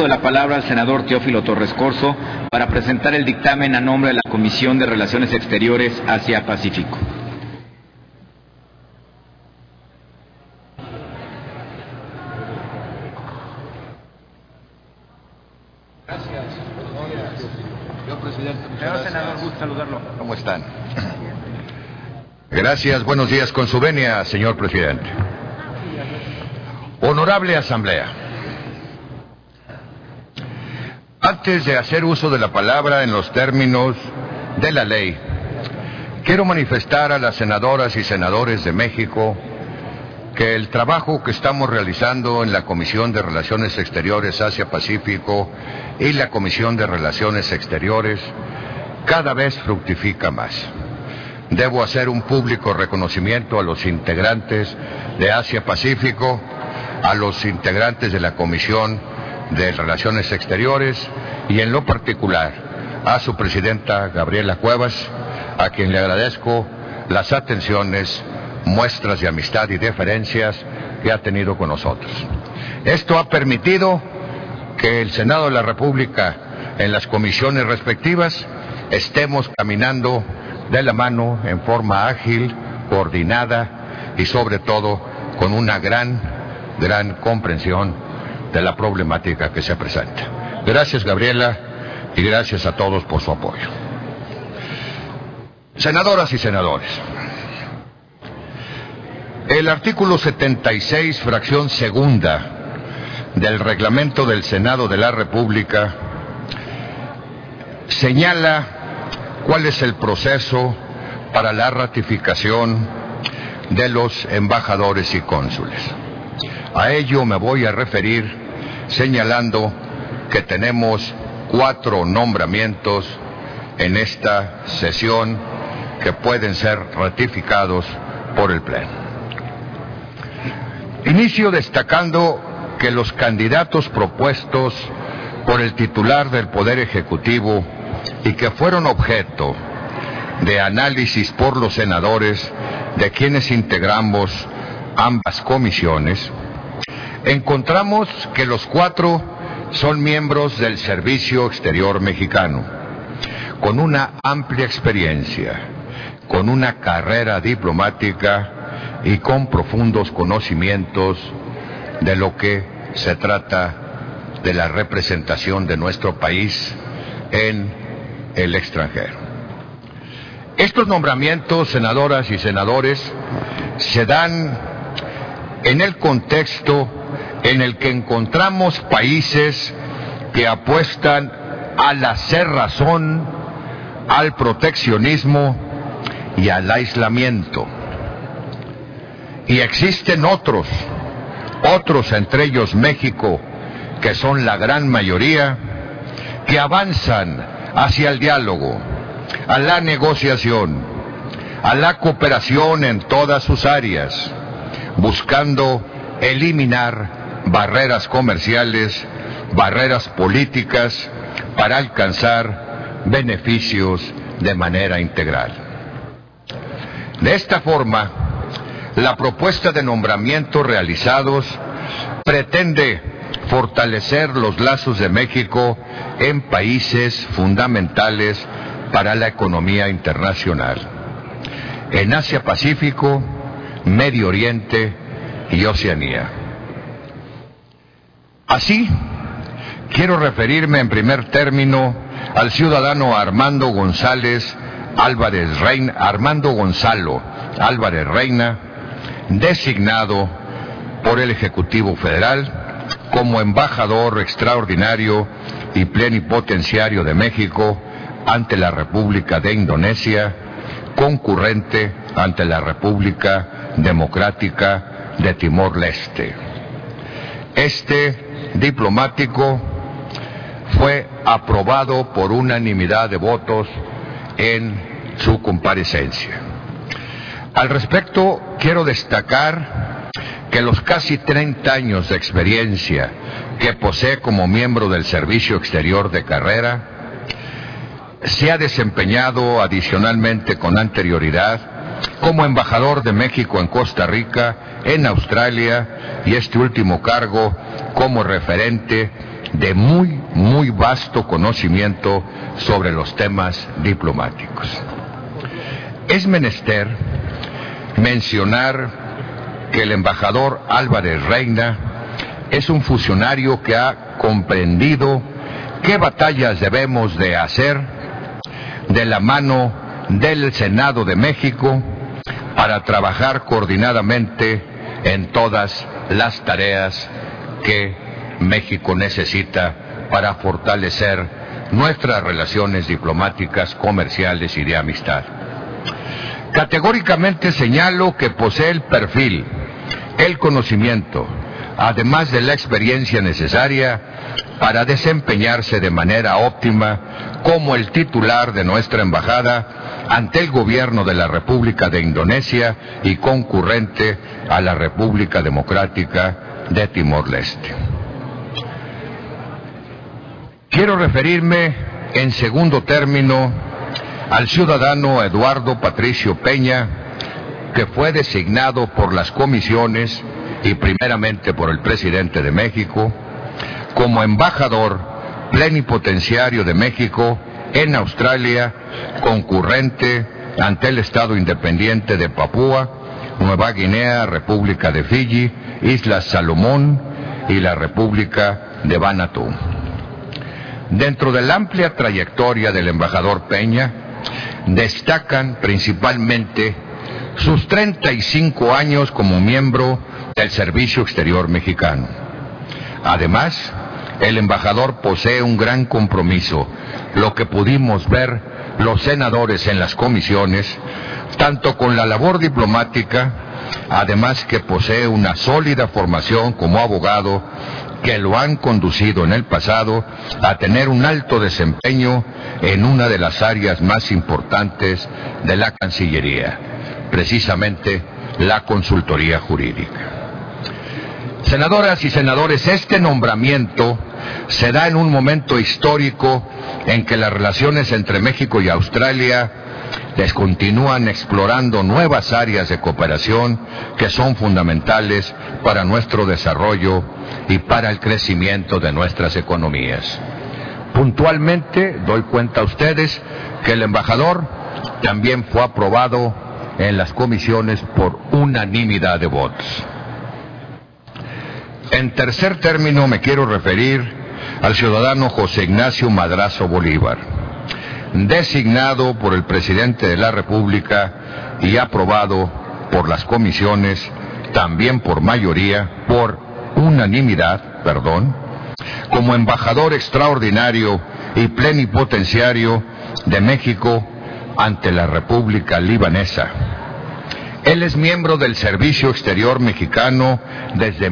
uso de la palabra al senador Teófilo Torres Corzo para presentar el dictamen a nombre de la Comisión de Relaciones Exteriores Asia-Pacífico. Gracias. Señor presidente, Señor senador, gusto saludarlo. ¿Cómo están? Gracias, buenos días. Con su venia, señor presidente. Honorable Asamblea, antes de hacer uso de la palabra en los términos de la ley, quiero manifestar a las senadoras y senadores de México que el trabajo que estamos realizando en la Comisión de Relaciones Exteriores Asia-Pacífico y la Comisión de Relaciones Exteriores cada vez fructifica más. Debo hacer un público reconocimiento a los integrantes de Asia-Pacífico, a los integrantes de la Comisión de Relaciones Exteriores y en lo particular a su presidenta Gabriela Cuevas, a quien le agradezco las atenciones, muestras de amistad y deferencias que ha tenido con nosotros. Esto ha permitido que el Senado de la República, en las comisiones respectivas, estemos caminando de la mano en forma ágil, coordinada y sobre todo con una gran comprensión de la problemática que se presenta. Gracias, Gabriela, y gracias a todos por su apoyo. Senadoras y senadores, el artículo 76, fracción segunda del reglamento del Senado de la República señala cuál es el proceso para la ratificación de los embajadores y cónsules. A ello me voy a referir señalando que tenemos 4 nombramientos en esta sesión que pueden ser ratificados por el Pleno. Inicio destacando que los candidatos propuestos por el titular del Poder Ejecutivo y que fueron objeto de análisis por los senadores de quienes integramos ambas comisiones, encontramos que los 4 son miembros del Servicio Exterior Mexicano, con una amplia experiencia, con una carrera diplomática y con profundos conocimientos de lo que se trata de la representación de nuestro país en el extranjero. Estos nombramientos, senadoras y senadores, se dan en el contexto en el que encontramos países que apuestan al cerrazón, al proteccionismo y al aislamiento. Y existen otros entre ellos México, que son la gran mayoría, que avanzan hacia el diálogo, a la negociación, a la cooperación en todas sus áreas, buscando eliminar barreras comerciales, barreras políticas, para alcanzar beneficios de manera integral. De esta forma, la propuesta de nombramientos realizados pretende fortalecer los lazos de México en países fundamentales para la economía internacional, en Asia-Pacífico, Medio Oriente y Oceanía. Así, quiero referirme en primer término al ciudadano Armando Gonzalo Álvarez Reina, designado por el Ejecutivo Federal como embajador extraordinario y plenipotenciario de México ante la República de Indonesia, concurrente ante la República Democrática de Timor-Leste. Este diplomático fue aprobado por unanimidad de votos en su comparecencia. Al respecto, quiero destacar que los casi 30 años de experiencia que posee como miembro del Servicio Exterior de carrera, se ha desempeñado adicionalmente con anterioridad como embajador de México en Costa Rica, en Australia, y este último cargo como referente de muy vasto conocimiento sobre los temas diplomáticos. Es menester mencionar que el embajador Álvarez Reina es un funcionario que ha comprendido qué batallas debemos de hacer de la mano del Senado de México para trabajar coordinadamente en todas las tareas que México necesita para fortalecer nuestras relaciones diplomáticas, comerciales y de amistad. Categóricamente señalo que posee el perfil, el conocimiento, además de la experiencia necesaria para desempeñarse de manera óptima como el titular de nuestra embajada ante el gobierno de la República de Indonesia y concurrente a la República Democrática de Timor-Leste. Quiero referirme en segundo término al ciudadano Eduardo Patricio Peña, que fue designado por las comisiones y primeramente por el presidente de México como embajador plenipotenciario de México en Australia, concurrente ante el Estado Independiente de Papúa Nueva Guinea, República de Fiyi, Islas Salomón y la República de Vanuatu. Dentro de la amplia trayectoria del embajador Peña, destacan principalmente sus 35 años como miembro del Servicio Exterior Mexicano. Además, el embajador posee un gran compromiso, lo que pudimos ver los senadores en las comisiones, tanto con la labor diplomática, además que posee una sólida formación como abogado que lo han conducido en el pasado a tener un alto desempeño en una de las áreas más importantes de la Cancillería, precisamente la consultoría jurídica. Senadoras y senadores, este nombramiento se da en un momento histórico en que las relaciones entre México y Australia continúan explorando nuevas áreas de cooperación que son fundamentales para nuestro desarrollo y para el crecimiento de nuestras economías. Puntualmente doy cuenta a ustedes que el embajador también fue aprobado en las comisiones por unanimidad de votos. En tercer término me quiero referir al ciudadano José Ignacio Madrazo Bolívar, designado por el presidente de la República y aprobado por las comisiones, también por mayoría, por unanimidad, como embajador extraordinario y plenipotenciario de México ante la República Libanesa. Él es miembro del Servicio Exterior Mexicano desde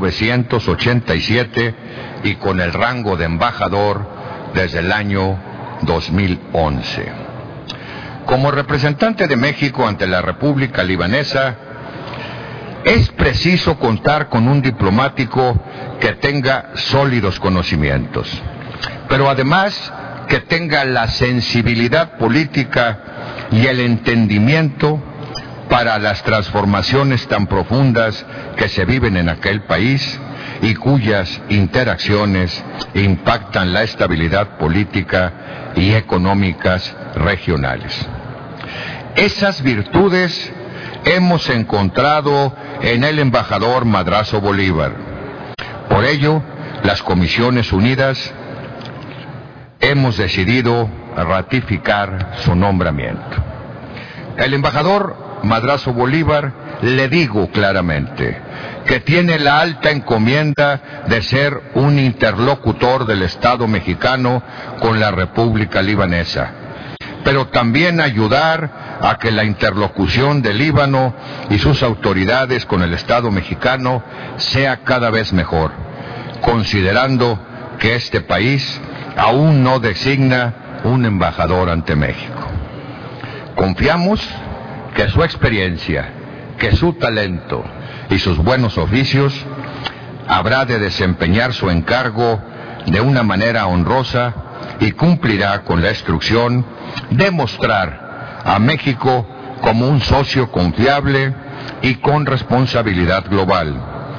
1987 y con el rango de embajador desde el año 2011. Como representante de México ante la República Libanesa, es preciso contar con un diplomático que tenga sólidos conocimientos, pero además que tenga la sensibilidad política y el entendimiento para las transformaciones tan profundas que se viven en aquel país y cuyas interacciones impactan la estabilidad política y económicas regionales. Esas virtudes hemos encontrado en el embajador Madrazo Bolívar. Por ello, las Comisiones Unidas hemos decidido ratificar su nombramiento. El embajador Madrazo Bolívar, le digo claramente que tiene la alta encomienda de ser un interlocutor del Estado mexicano con la República Libanesa, pero también ayudar a que la interlocución del Líbano y sus autoridades con el Estado mexicano sea cada vez mejor, considerando que este país aún no designa un embajador ante México. Confiamos que su experiencia, que su talento y sus buenos oficios habrá de desempeñar su encargo de una manera honrosa y cumplirá con la instrucción de mostrar a México como un socio confiable y con responsabilidad global,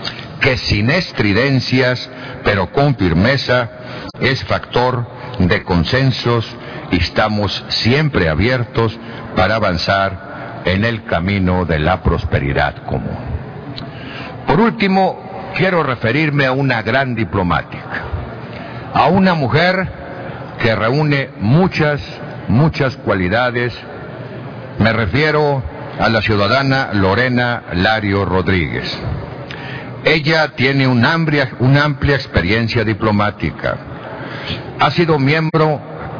que sin estridencias, pero con firmeza, es factor de consensos y estamos siempre abiertos para avanzar en el camino de la prosperidad común. Por último, quiero referirme a una gran diplomática, a una mujer que reúne muchas cualidades. Me refiero a la ciudadana Lorena Lario Rodríguez. Ella tiene una amplia experiencia diplomática. Ha sido miembro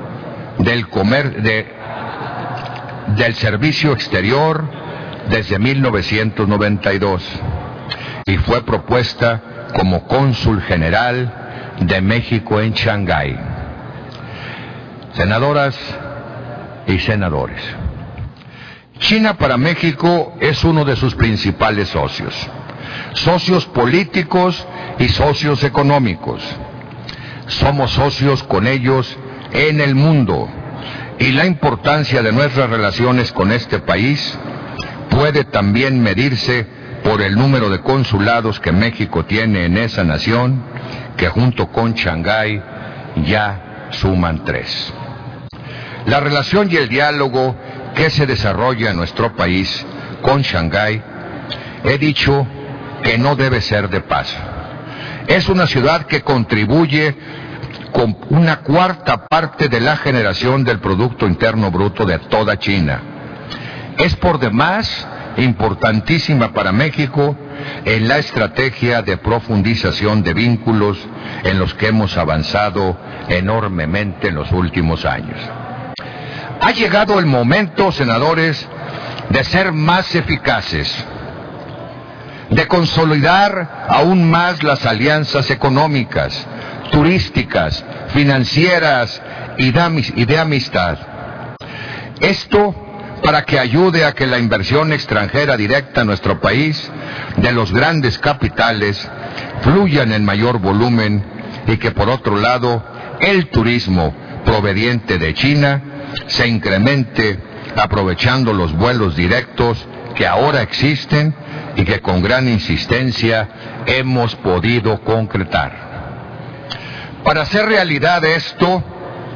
del Servicio Exterior desde 1992 y fue propuesta como cónsul general de México en Shanghái. Senadoras y senadores, China para México es uno de sus principales socios políticos y socios económicos. Somos socios con ellos en el mundo y la importancia de nuestras relaciones con este país puede también medirse por el número de consulados que México tiene en esa nación, que junto con Shanghái ya suman 3. La relación y el diálogo que se desarrolla en nuestro país con Shanghái, he dicho que no debe ser de paso. Es una ciudad que contribuye con una cuarta parte de la generación del Producto Interno Bruto de toda China. Es por demás importantísima para México en la estrategia de profundización de vínculos en los que hemos avanzado enormemente en los últimos años. Ha llegado el momento, senadores, de ser más eficaces, de consolidar aún más las alianzas económicas, turísticas, financieras y de amistad. Esto para que ayude a que la inversión extranjera directa a nuestro país de los grandes capitales fluya en mayor volumen y que por otro lado el turismo proveniente de China se incremente aprovechando los vuelos directos que ahora existen y que con gran insistencia hemos podido concretar. Para hacer realidad esto,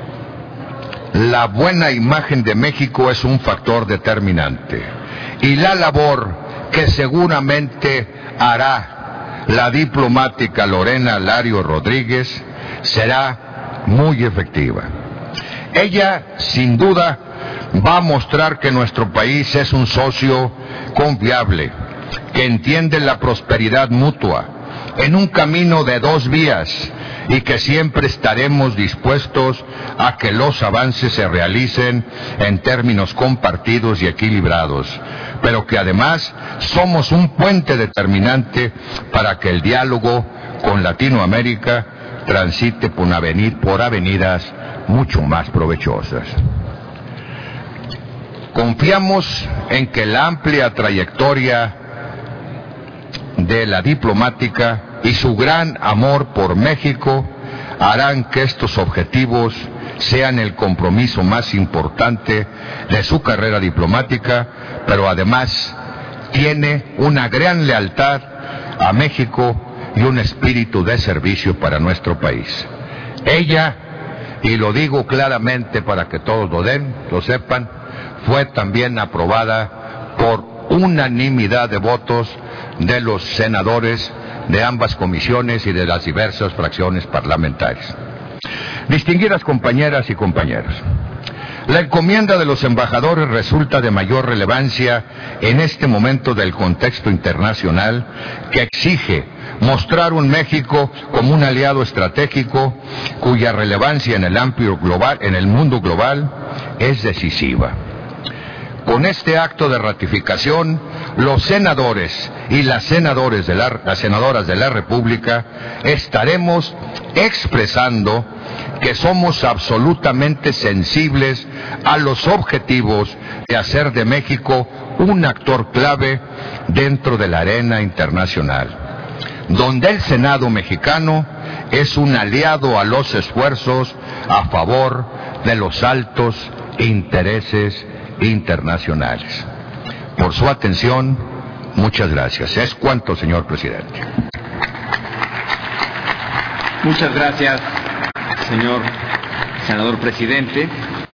la buena imagen de México es un factor determinante y la labor que seguramente hará la diplomática Lorena Lario Rodríguez será muy efectiva. Ella, sin duda, va a mostrar que nuestro país es un socio confiable, que entiende la prosperidad mutua en un camino de 2 vías y que siempre estaremos dispuestos a que los avances se realicen en términos compartidos y equilibrados, pero que además somos un puente determinante para que el diálogo con Latinoamérica transite por avenidas mucho más provechosas. Confiamos en que la amplia trayectoria de la diplomática y su gran amor por México harán que estos objetivos sean el compromiso más importante de su carrera diplomática, pero además tiene una gran lealtad a México y un espíritu de servicio para nuestro país. Ella, y lo digo claramente para que todos lo sepan, fue también aprobada por unanimidad de votos de los senadores de ambas comisiones y de las diversas fracciones parlamentarias. Distinguidas compañeras y compañeros, la encomienda de los embajadores resulta de mayor relevancia en este momento del contexto internacional que exige mostrar un México como un aliado estratégico cuya relevancia en el mundo global es decisiva. Con este acto de ratificación, los senadores y las senadoras de la República estaremos expresando que somos absolutamente sensibles a los objetivos de hacer de México un actor clave dentro de la arena internacional, donde el Senado mexicano es un aliado a los esfuerzos a favor de los altos intereses internacionales. Por su atención, muchas gracias. Es cuanto, señor presidente. Muchas gracias, señor senador presidente.